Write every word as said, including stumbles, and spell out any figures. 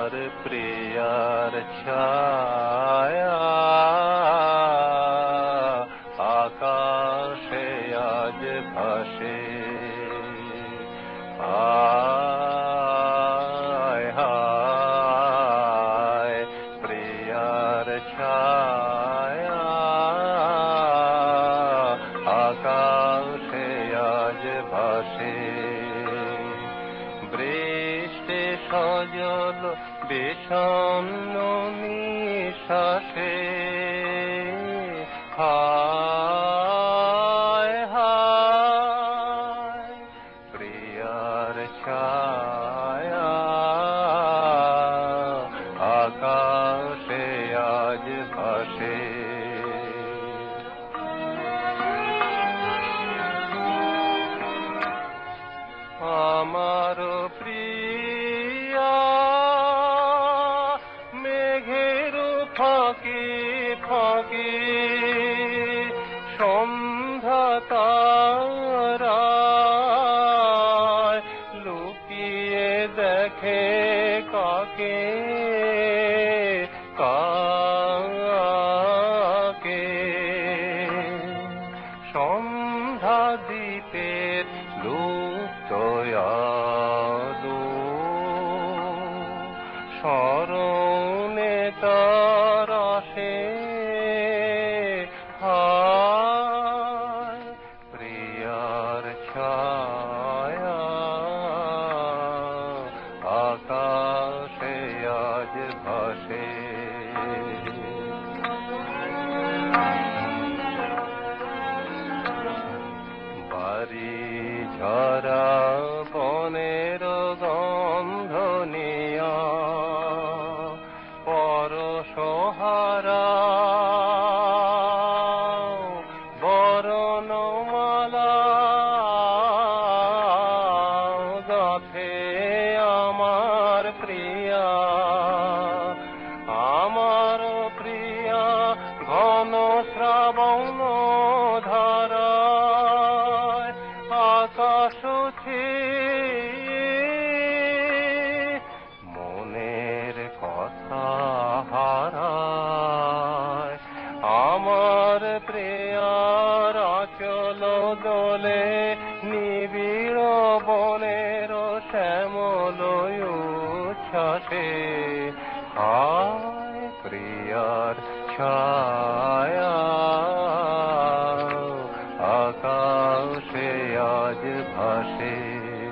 আমার প্রিয়ার ছায়া আকাশে আজ ভাসে। হায় হায় প্রিয়ার ছায়া আকাশে আজ ভাসে। বৃষ্টি সজল বিষণ্ণ নিঃশ্বাসে। হায় হায় প্রিয়ার ছায়া আকাশে আজ ভাসে। আমার প্রিয়া মেঘের ফাঁকে ফাঁকে সন্ধ্যা তারায় লুকিয়ে দেখে কাকে কাকে। সন্ধ্যা দ্বীপের লুপ্ত আলো স্মরণে তার আসে। হায় প্রিয়ার ছায়া আকাশে আজ ভাসে। বাড়ি ঝরা বনের গন্ধ নিয়া পরশহারা বরণমালা গাথে আমার প্রিয়া। আমার প্রিয়া ঘন শ্রাবণ ধারায় আকাশ মনের কথা হারায়। আমার প্রিয়ার আচল দোলে নিবিড় বনের শ্যামল উচ্ছ্বাসে। হায় প্রিয়ার ছায়া আকাশে আজ ভাসে।